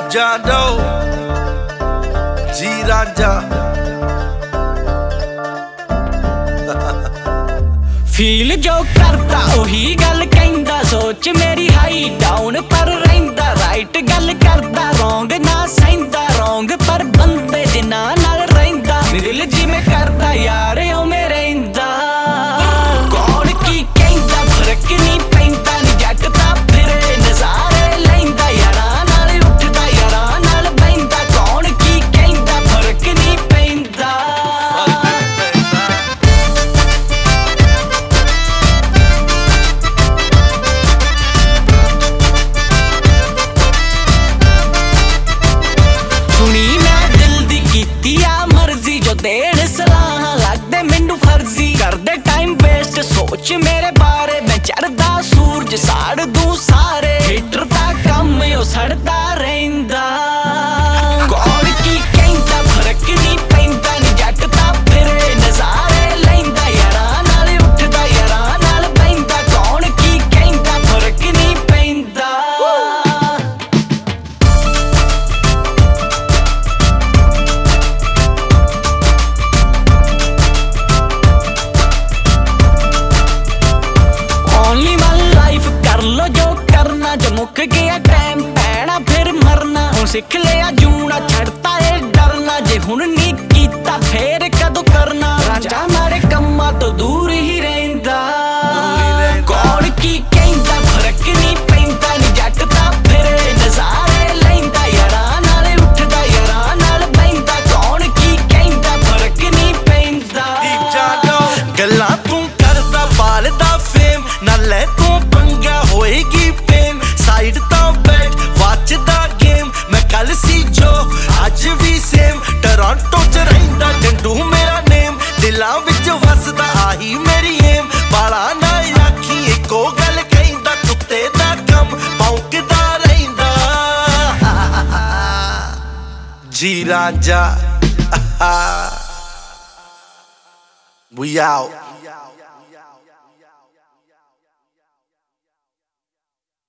जादो जी राजा feel जो करता ओही गल कहंदा सोच मेरी हाई डाउन पर रहिंदा राइट गल करदा रॉन्ग ना सहिंदा रॉन्ग पर बंदे जिन्हां नाल रहिंदा दिल जिवें करदा यार उवें रहिंदा कौन की कहंदा फर्क नहीं पैंदा नी जट तां फिरे नज़ारे लैंदा यारां नाल उठदा यारां नाल बहिंदा कौन की कहंदा फर्क नहीं पैंदा सुनी मैं दिल दी कीती आ मर्जी जो देण सलाह लगदे मैनू फर्जी करदे टाइम वेस्ट सोच मेरे बारे मैं चढ़दा सूरज साड़ दूं सारे हीटर दा कम ओ सड़दा रहिंदा कौन की कहंदा फर्क नहीं पैंदा नी जट तां फिरे नज़ारे लैंदा यारां नाल उठदा यारां नाल बहिंदा कौन की कहंदा फर्क नहीं पैंदा ओनली वन लाइफ कर लो जो करना जो मुक गया टाइम पैना फिर मरना हुण सिख लिया जूना छड़ता है डरना जे हुण नहीं कीता फिर कदों करना रांझा मारे कम्मां तो दूर ही रहिंदा कौन की कहंदा फर्क नहीं पैंदा नी जट तां फिरे नज़ारे लैंदा यारां नाल उठदा यारां नाल बहिंदा कौन की कहंदा फर्क नहीं पैंदा जादो गल्लां तू करदा पालदा फेम नाले तू पंगा होएगी फेम साइड तां बैठ वाचदा गेम मैं कल सी जो अज भी सेम टोरंटो च रहिंदा जंडू मेरा नेम दिलां विच वसदा आही मेरी एम बाला ना आखी इको गल कहिंदा कुत्ते दा कम भौंकदा रहिंदा जी राजा We out.